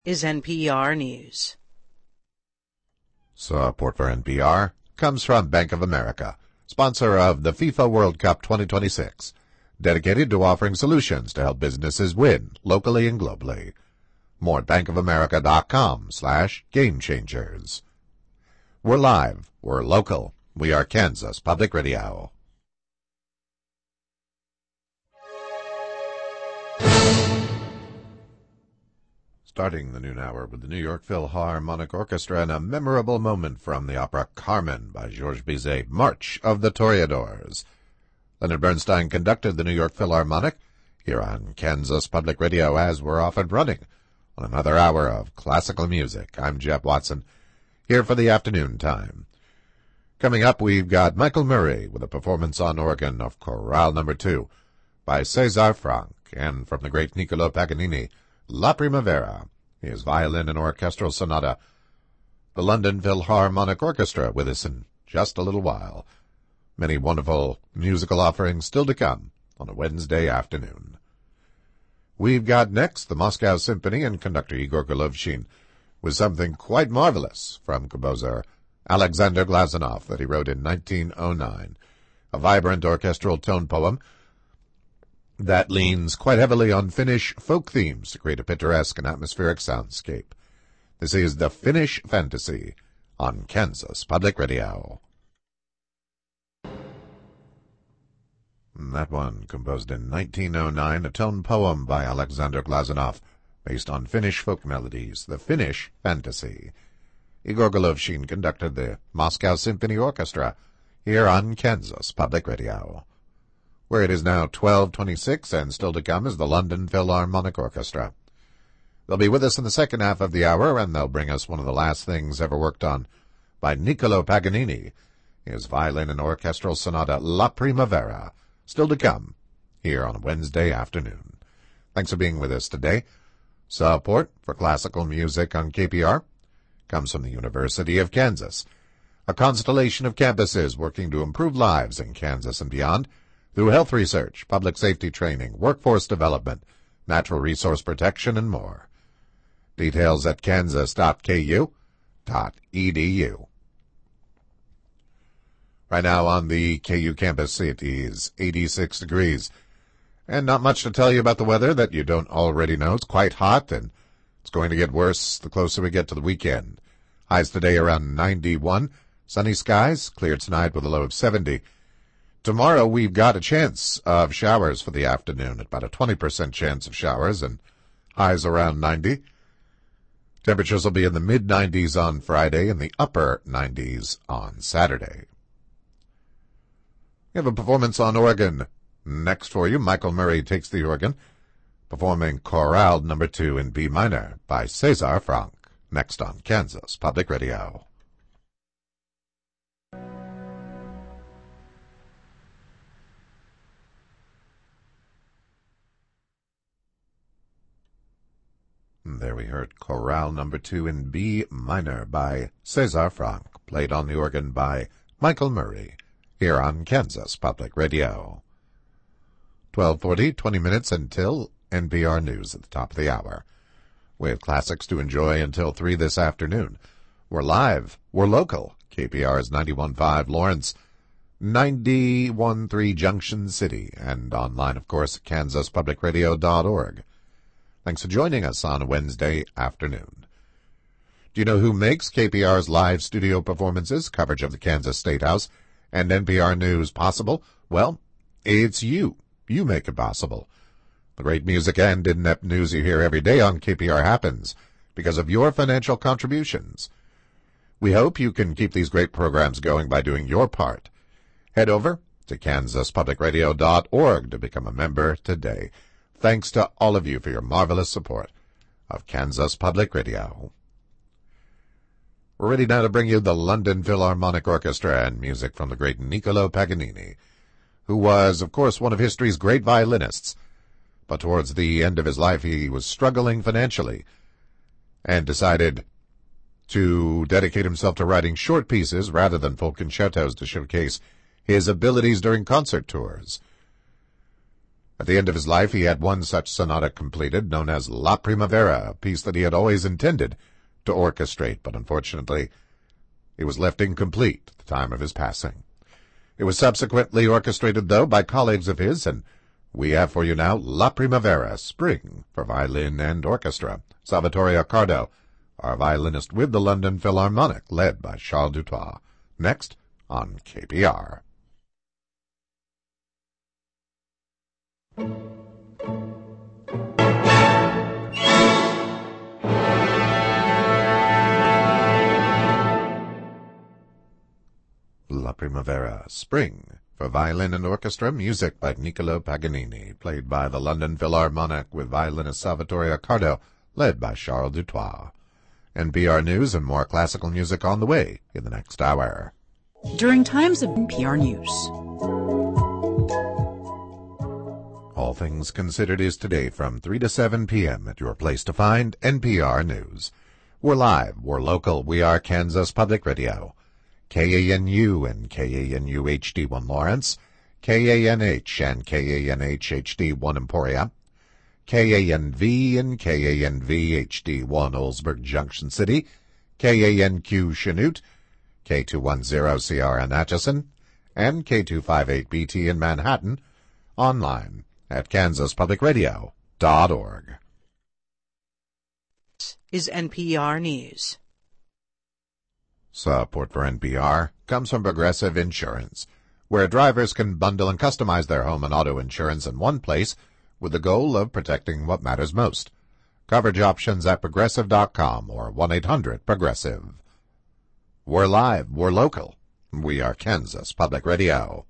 is NPR News. Support for NPR comes from Bank of America, sponsor of the FIFA World Cup 2026, dedicated to offering solutions to help businesses win locally and globally. More at bankofamerica.com/gamechangers. We're live. We're local. We are Kansas Public Radio. Starting the noon hour with the New York Philharmonic Orchestra and a memorable moment from the opera Carmen by Georges Bizet, March of the Toreadors. Leonard Bernstein conducted the New York Philharmonic here on Kansas Public Radio as we're off and running on another hour of classical music. I'm Jeff Watson, here for the afternoon time. Coming up, we've got Michael Murray with a performance on organ of Chorale No. 2 by César Franck, and from the great Niccolo Paganini, La Primavera, his violin and orchestral sonata. The London Philharmonic Orchestra with us in just a little while. Many wonderful musical offerings still to come on a Wednesday afternoon. We've got next the Moscow Symphony and conductor Igor Golovshin with something quite marvelous from composer Alexander Glazunov that he wrote in 1909, a vibrant orchestral tone poem that leans quite heavily on Finnish folk themes to create a picturesque and atmospheric soundscape. This is the Finnish Fantasy on Kansas Public Radio. That one, composed in 1909, a tone poem by Alexander Glazunov, based on Finnish folk melodies, the Finnish Fantasy. Igor Golovshin conducted the Moscow Symphony Orchestra here on Kansas Public Radio, where it is now 12:26, and still to come is the London Philharmonic Orchestra. They'll be with us in the second half of the hour, and they'll bring us one of the last things ever worked on by Niccolo Paganini, his violin and orchestral sonata La Primavera, still to come here on a Wednesday afternoon. Thanks for being with us today. Support for classical music on KPR comes from the University of Kansas, a constellation of campuses working to improve lives in Kansas and beyond through health research, public safety training, workforce development, natural resource protection, and more. Details at kansas.ku.edu. Right now on the KU campus, it is 86 degrees. And not much to tell you about the weather that you don't already know. It's quite hot, and it's going to get worse the closer we get to the weekend. Highs today around 91. Sunny skies, clear tonight with a low of 70. Tomorrow we've got a chance of showers for the afternoon, about a 20% chance of showers, and highs around 90. Temperatures will be in the mid-90s on Friday and the upper 90s on Saturday. We have a performance on organ next for you. Michael Murray takes the organ, performing Chorale No. 2 in B minor by César Franck, next on Kansas Public Radio. There we heard Chorale No. 2 in B minor by César Franck, played on the organ by Michael Murray, here on Kansas Public Radio. 12:40, 20 minutes until NPR News at the top of the hour. We have classics to enjoy until 3 this afternoon. We're live. We're local. KPR is 91.5 Lawrence, 91.3 Junction City, and online, of course, at kansaspublicradio.org. Thanks for joining us on a Wednesday afternoon. Do you know who makes KPR's live studio performances, coverage of the Kansas State House, and NPR News possible? Well, it's you. You make it possible. The great music and in-depth news you hear every day on KPR happens because of your financial contributions. We hope you can keep these great programs going by doing your part. Head over to kansaspublicradio.org to become a member today. Thanks to all of you for your marvelous support of Kansas Public Radio. We're ready now to bring you the London Philharmonic Orchestra and music from the great Niccolo Paganini, who was, of course, one of history's great violinists. But towards the end of his life, he was struggling financially and decided to dedicate himself to writing short pieces rather than full concertos to showcase his abilities during concert tours. At the end of his life, he had one such sonata completed, known as La Primavera, a piece that he had always intended to orchestrate, but unfortunately, it was left incomplete at the time of his passing. It was subsequently orchestrated, though, by colleagues of his, and we have for you now La Primavera, Spring, for violin and orchestra. Salvatore Accardo, our violinist with the London Philharmonic, led by Charles Dutoit. Next on KPR. La Primavera, Spring, for violin and orchestra, music by Niccolo Paganini, played by the London Philharmonic with violinist Salvatore Accardo, led by Charles Dutoit. NPR News and more classical music on the way in the next hour. During times of NPR News. All Things Considered is today from 3 to 7 p.m. at your place to find NPR News. We're live, we're local, we are Kansas Public Radio. KANU and KANU HD1 Lawrence, KANH and KANH HD1 Emporia, KANV and KANV HD1 Oldsburg Junction City, KANQ Chanute, K210CR in Atchison, and K258BT in Manhattan, online at kansaspublicradio.org. Is NPR News. Support for NPR comes from Progressive Insurance, where drivers can bundle and customize their home and auto insurance in one place with the goal of protecting what matters most. Coverage options at Progressive.com or 1-800-PROGRESSIVE. We're live, we're local. We are Kansas Public Radio.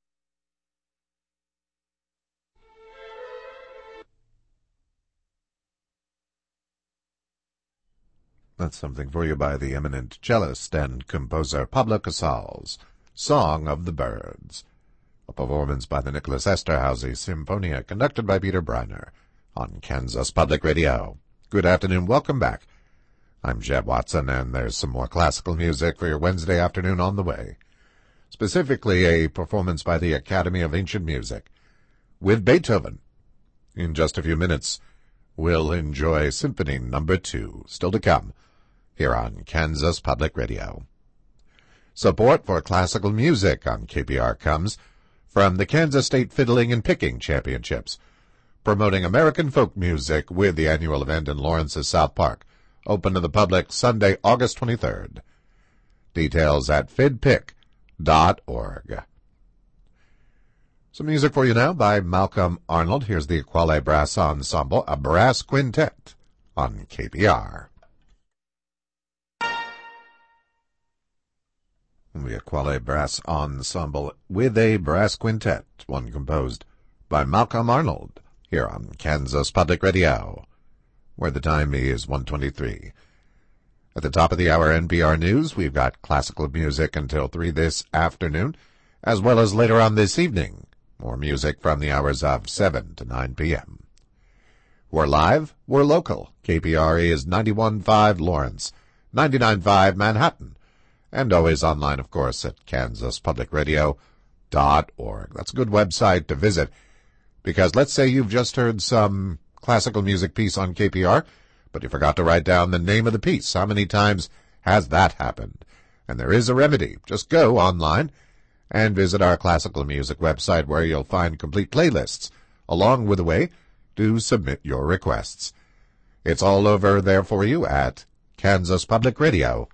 That's something for you by the eminent cellist and composer Pablo Casals, Song of the Birds, a performance by the Nicholas Esterhazy Symphonia, conducted by Peter Breiner, on Kansas Public Radio. Good afternoon, welcome back. I'm Jeb Watson, and there's some more classical music for your Wednesday afternoon on the way. Specifically, a performance by the Academy of Ancient Music, with Beethoven. In just a few minutes, we'll enjoy Symphony No. 2, still to come, here on Kansas Public Radio. Support for classical music on KPR comes from the Kansas State Fiddling and Picking Championships, promoting American folk music with the annual event in Lawrence's South Park, open to the public Sunday, August 23rd. Details at fidpic.org. Some music for you now by Malcolm Arnold. Here's the Equale Brass Ensemble, a brass quintet on KPR. The Equale Brass Ensemble with a brass quintet, one composed by Malcolm Arnold, here on Kansas Public Radio, where the time is 1:23. At the top of the hour NPR News, we've got classical music until 3 this afternoon, as well as later on this evening, more music from the hours of 7 to 9 p.m. We're live, we're local. KPR is 91.5 Lawrence, 99.5 Manhattan, and always online, of course, at kansaspublicradio.org. That's a good website to visit, because let's say you've just heard some classical music piece on KPR, but you forgot to write down the name of the piece. How many times has that happened? And there is a remedy. Just go online and visit our classical music website, where you'll find complete playlists, along with a way to submit your requests. It's all over there for you at kansaspublicradio.org.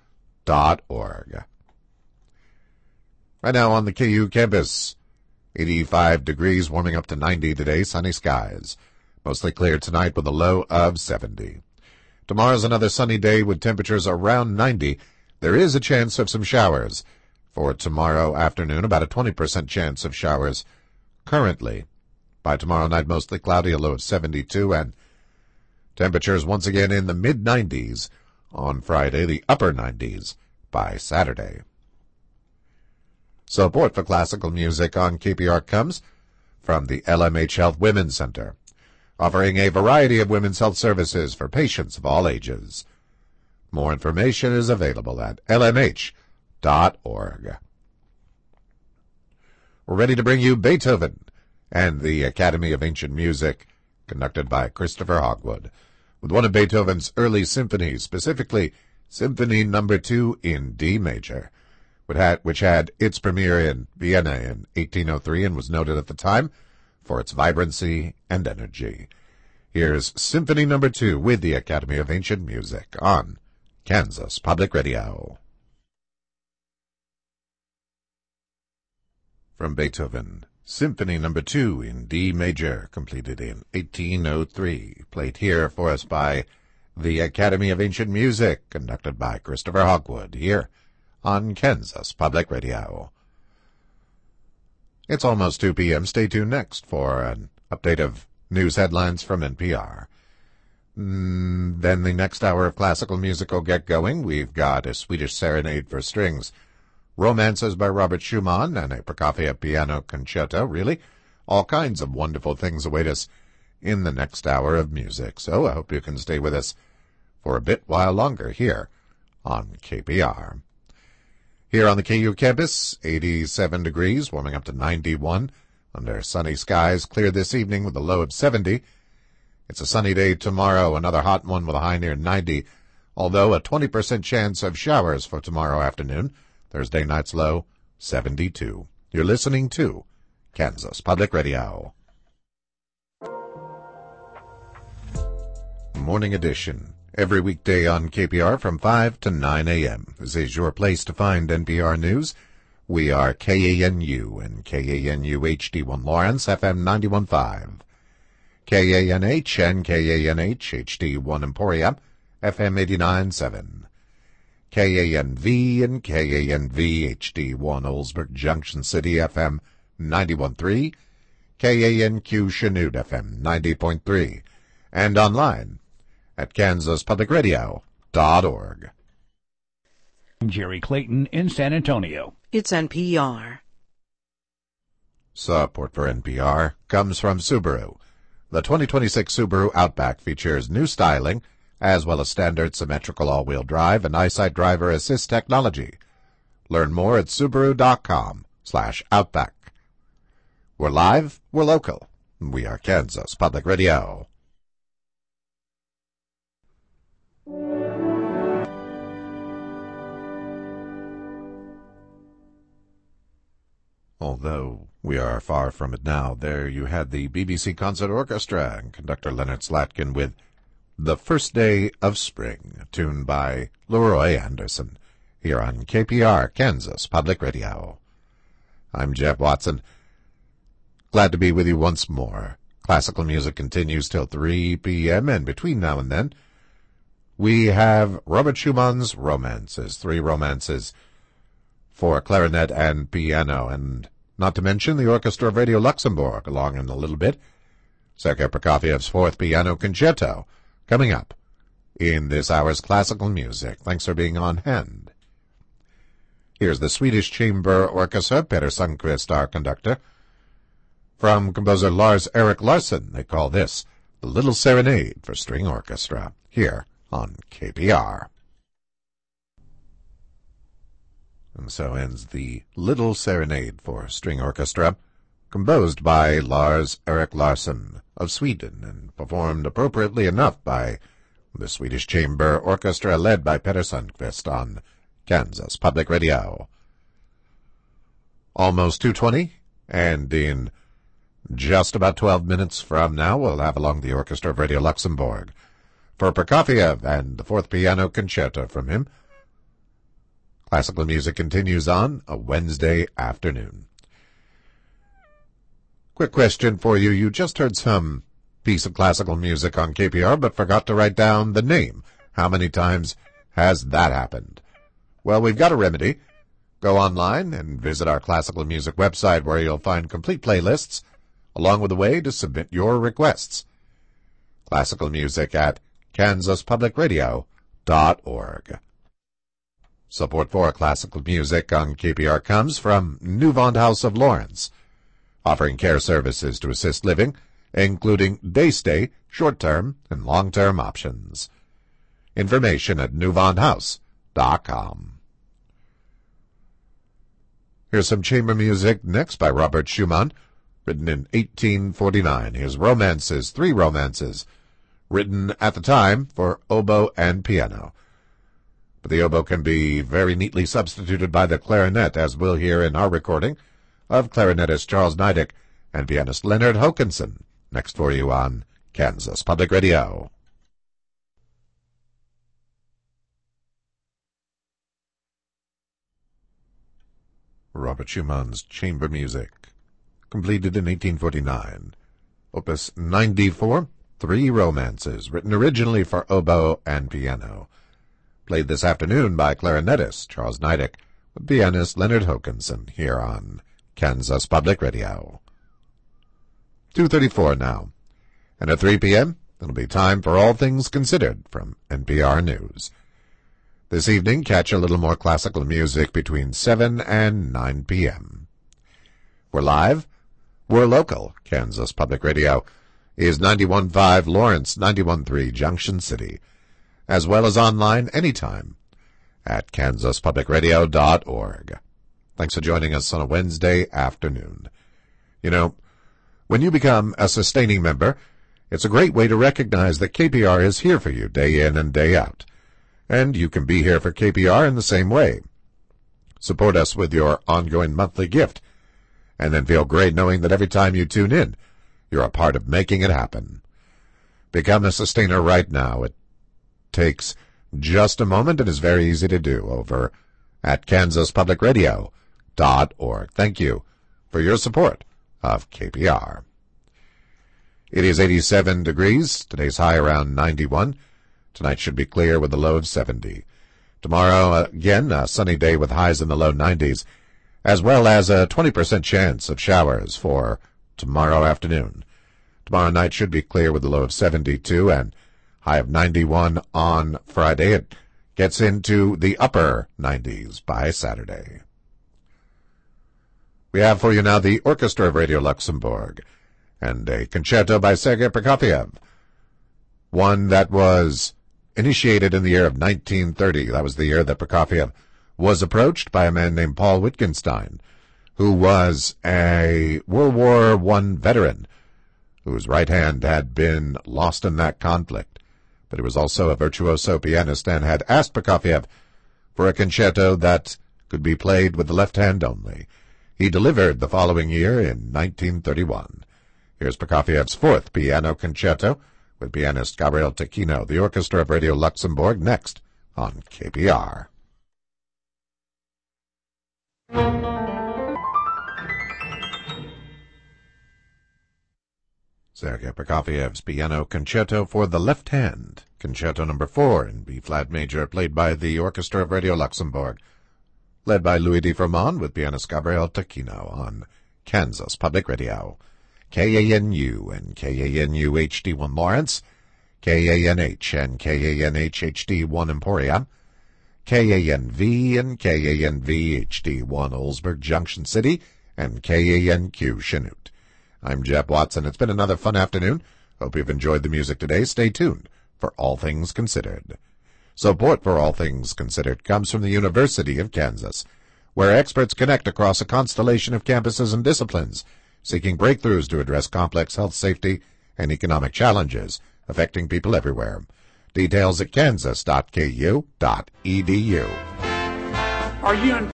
Right now on the KU campus, 85 degrees, warming up to 90 today, sunny skies. Mostly clear tonight with a low of 70. Tomorrow's another sunny day with temperatures around 90. There is a chance of some showers. For tomorrow afternoon, about a 20% chance of showers currently. By tomorrow night, mostly cloudy, a low of 72, and temperatures once again in the mid-90s on Friday, the upper 90s by Saturday. Support for classical music on KPR comes from the LMH Health Women's Center, offering a variety of women's health services for patients of all ages. More information is available at lmh.org. We're ready to bring you Beethoven and the Academy of Ancient Music, conducted by Christopher Hogwood, with one of Beethoven's early symphonies, specifically Symphony No. 2 in D major, which had its premiere in Vienna in 1803 and was noted at the time for its vibrancy and energy. Here's Symphony No. 2 with the Academy of Ancient Music on Kansas Public Radio. From Beethoven, Symphony No. 2 in D major, completed in 1803, played here for us by the Academy of Ancient Music, conducted by Christopher Hogwood, here on Kansas Public Radio. It's almost 2 p.m. Stay tuned next for an update of news headlines from NPR. Then the next hour of classical music will get going. We've got a Swedish serenade for strings, romances by Robert Schumann, and a Prokofiev piano concerto. Really, all kinds of wonderful things await us in the next hour of music. So I hope you can stay with us for a bit while longer here on KPR. Here on the KU campus, 87 degrees, warming up to 91, under sunny skies, clear this evening with a low of 70. It's a sunny day tomorrow, another hot one with a high near 90, although a 20% chance of showers for tomorrow afternoon. Thursday night's low, 72. You're listening to Kansas Public Radio. Morning edition. Every weekday on KPR from 5 to 9 a.m. This is your place to find NPR News. We are KANU and KANU HD1 Lawrence, FM 91.5. KANH and KANH HD1 Emporia, FM 89.7. KANV and KANV HD1 Oldsburg Junction City, FM 91.3. KANQ Chanute, FM 90.3. And online at kansaspublicradio.org. Jerry Clayton in San Antonio. It's NPR. Support for NPR comes from Subaru. The 2026 Subaru Outback features new styling, as well as standard symmetrical all-wheel drive and EyeSight driver assist technology. Learn more at Subaru.com/Outback. We're live, we're local. We are Kansas Public Radio. Although we are far from it now, there you had the BBC Concert Orchestra and conductor Leonard Slatkin with The First Day of Spring, tuned by Leroy Anderson, here on KPR, Kansas Public Radio. I'm Jeff Watson. Glad to be with you once more. Classical music continues till 3 p.m., and between now and then, we have Robert Schumann's Romances, 3 romances for clarinet and piano, and not to mention the Orchestra of Radio Luxembourg along in a little bit. Sergei Prokofiev's 4th Piano Concerto, coming up in this hour's classical music. Thanks for being on hand. Here's the Swedish Chamber Orchestra, Peter Sundqvist, our conductor. From composer Lars Erik Larsson, they call this The Little Serenade for String Orchestra, here on KPR. And so ends the Little Serenade for String Orchestra, composed by Lars Erik Larsson of Sweden and performed appropriately enough by the Swedish Chamber Orchestra led by Peter Sundqvist on Kansas Public Radio. Almost 2:20, and in just about 12 minutes from now we'll have along the Orchestra of Radio Luxembourg for Prokofiev and the 4th Piano Concerto from him. Classical music continues on a Wednesday afternoon. Quick question for you. You just heard some piece of classical music on KPR, but forgot to write down the name. How many times has that happened? Well, we've got a remedy. Go online and visit our classical music website, where you'll find complete playlists, along with a way to submit your requests. Classical music at kansaspublicradio.org. Support for classical music on KPR comes from Newvond House of Lawrence, offering care services to assist living, including day stay, short-term, and long-term options. Information at newvondhouse.com. Here's some chamber music next by Robert Schumann, written in 1849. His romances, 3 romances, written at the time for oboe and piano. But the oboe can be very neatly substituted by the clarinet, as we'll hear in our recording of clarinetist Charles Nidick and pianist Leonard Hokanson, next for you on Kansas Public Radio. Robert Schumann's Chamber Music, completed in 1849. Opus 94, 3 romances, written originally for oboe and piano. Played this afternoon by clarinetist Charles Nidick with pianist Leonard Hokanson here on Kansas Public Radio. 2:34 now. And at 3 p.m., it'll be time for All Things Considered from NPR News. This evening, catch a little more classical music between 7 and 9 p.m. We're live. We're local. Kansas Public Radio is 91.5 Lawrence, 91.3 Junction City, as well as online anytime at kansaspublicradio.org. Thanks for joining us on a Wednesday afternoon. You know, when you become a sustaining member, it's a great way to recognize that KPR is here for you day in and day out. And you can be here for KPR in the same way. Support us with your ongoing monthly gift, and then feel great knowing that every time you tune in, you're a part of making it happen. Become a sustainer right now. It takes just a moment and is very easy to do over at kansaspublicradio.org. Thank you for your support of KPR. It is 87 degrees. Today's high around 91. Tonight should be clear with a low of 70. Tomorrow, again, a sunny day with highs in the low 90s, as well as a 20% chance of showers for tomorrow afternoon. Tomorrow night should be clear with a low of 72 and high of 91 on Friday. It gets into the upper 90s by Saturday. We have for you now the Orchestra of Radio Luxembourg and a concerto by Sergei Prokofiev, one that was initiated in the year of 1930. That was the year that Prokofiev was approached by a man named Paul Wittgenstein, who was a World War I veteran, whose right hand had been lost in that conflict. But he was also a virtuoso pianist and had asked Prokofiev for a concerto that could be played with the left hand only. He delivered the following year in 1931. Here's Prokofiev's 4th piano concerto with pianist Gabriel Tacchino, the Orchestra of Radio Luxembourg, next on KPR. Sergei Prokofiev's Piano Concerto for the Left Hand, Concerto No. 4 in B-flat major, played by the Orchestra of Radio Luxembourg, led by Louis D. Froment with pianist Gabriel Tacchino on Kansas Public Radio. KANU and KANU HD1 Lawrence, KANH and KANH HD1 Emporia, KANV and KANV HD1 Oldsburg Junction City, and KANQ Chanute. I'm Jeff Watson. It's been another fun afternoon. Hope you've enjoyed the music today. Stay tuned for All Things Considered. Support for All Things Considered comes from the University of Kansas, where experts connect across a constellation of campuses and disciplines, seeking breakthroughs to address complex health, safety, and economic challenges affecting people everywhere. Details at kansas.ku.edu. Are you in